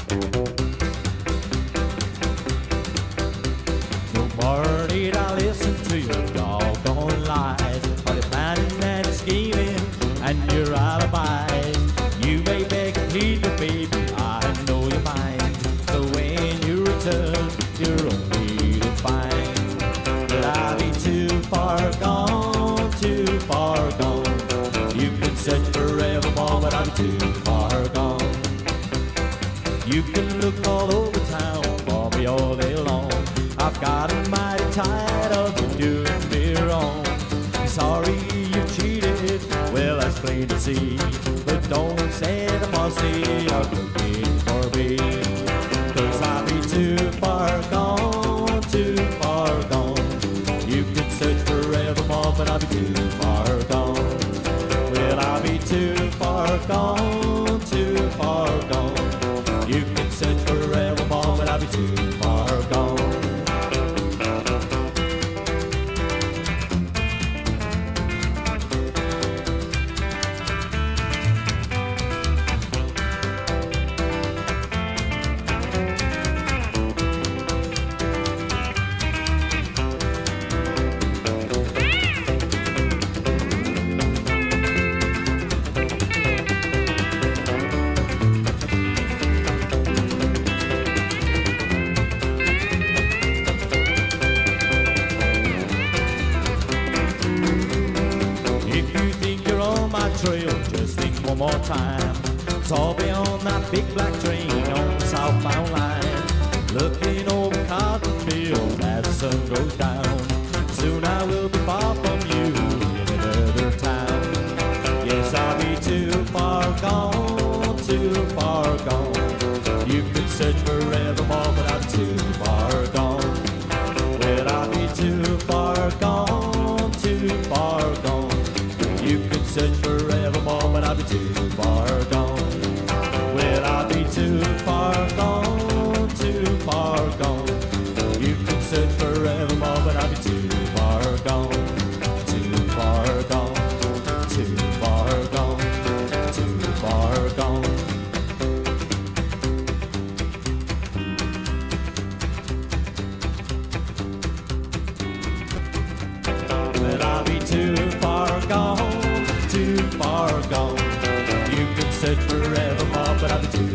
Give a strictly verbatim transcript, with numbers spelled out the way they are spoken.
No more need I listen to your doggone lies, all your planning and scheming and your alibis. You may beg and plead, but baby, I know you're mine. So when you return, you're only to find that I'll be too far gone, too far gone. You can search forevermore, but I'll be too far gone. You can look all over town for me all day long. I've got a mighty tired of you doing me wrong. Sorry you cheated, well that's plain to see. But don't say the mercy of looking for me. Cause I'll be too far gone, too far gone. You can search forevermore, but I'll be too far gone. Well, I'll be too far gone, too far gone. You can search forevermore, but I'll be too far gone. Trail, just think one more time. It's all beyond that big black train on the southbound line. Looking over cotton fields as the sun goes down. Soon I will be far from you in another town. Yes, I'll be too far gone, too far gone. You can search forevermore, but I'm too far gone. Well, I'll be too far gone, too far gone. You can search forevermore, but I'll be too far gone. Well, I'll be too far gone, too far gone. You can search forevermore, but I'll be too far gone. Too far gone, too far gone, too far gone. Well, I'll be too far gone, too far gone. You can search forevermore, but I'll be too